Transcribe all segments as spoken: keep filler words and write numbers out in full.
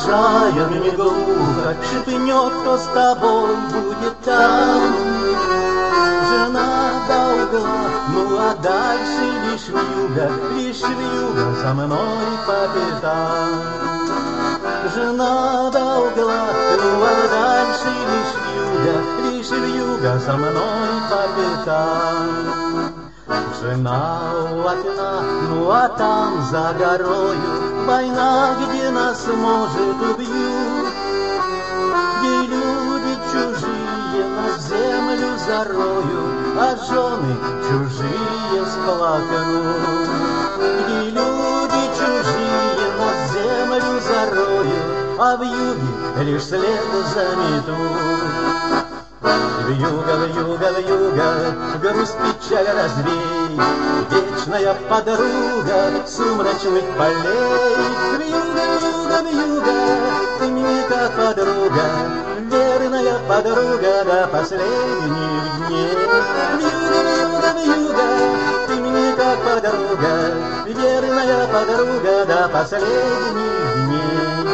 провожая не глухо, шепнет, кто с тобой будет там. Жена до угла, ну а дальше лишь вьюга, лишь вьюга за мной по пятам. Жена до угла, ну а дальше лишь вьюга, лишь вьюга за мной по пятам. Жена у окна, ну а там за горою война, где нас, может, убьют, где люди чужие на землю зароют, а жены чужие сплакнут. Где люди чужие на землю зароют, а в юге лишь след заметут. Вьюга, вьюга, вьюга, грусть, печаль развей, вечная подруга сумрачных полей. Вьюга, вьюга, вьюга, ты мне как подруга, верная подруга до последних дней. Вьюга, вьюга, вьюга, ты мне как подруга, верная подруга до последних дней.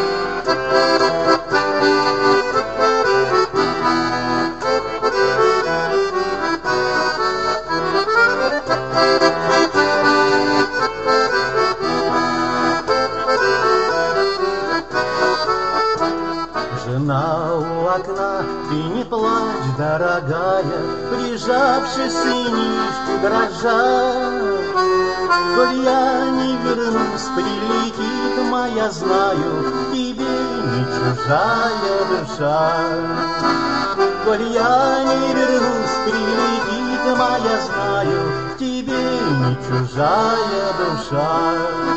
Жена у окна, ты не плачь, дорогая, прижавшись сынишку дрожа. Коль я не вернусь, прилетит моя, знаю, тебе не чужая душа. Коль я не вернусь, прилетит моя, знаю, тебе не чужая душа.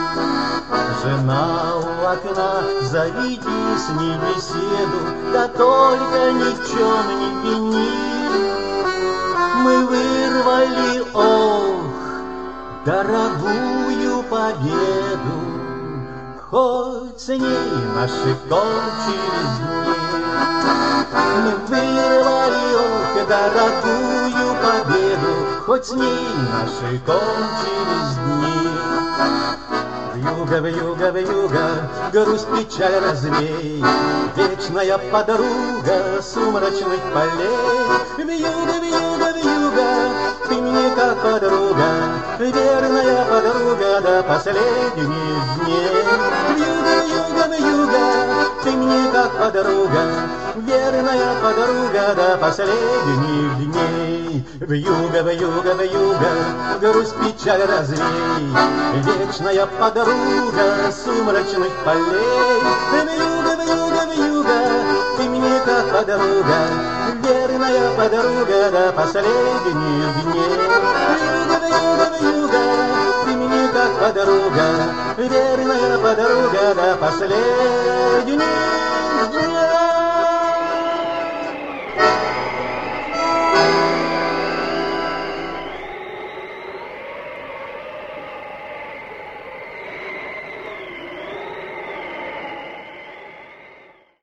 Жена у окна, заведи с ней беседу, да только ни в чем не вини. Мы вырвали, ох, дорогую победу, хоть с ней наши кончились дни. Мы вырвали, ох, дорогую победу, хоть с ней наши кончились дни. Вьюга, вьюга, вьюга, грусть, печаль развей, вечная подруга сумрачных полей. Вьюга, вьюга, вьюга, ты мне как подруга, верная подруга до последних дней. Вьюга, вьюга, вьюга, ты мне как подруга, верная подруга до последних дней. Вьюга, вьюга, вьюга, грусть, печаль развей, вечная подруга сумрачных полей. Вьюга, вьюга, вьюга, ты мне как подруга, верная подруга до последних дней. Вьюга, вьюга, вьюга, ты мне как подруга, верная подруга до последних дней.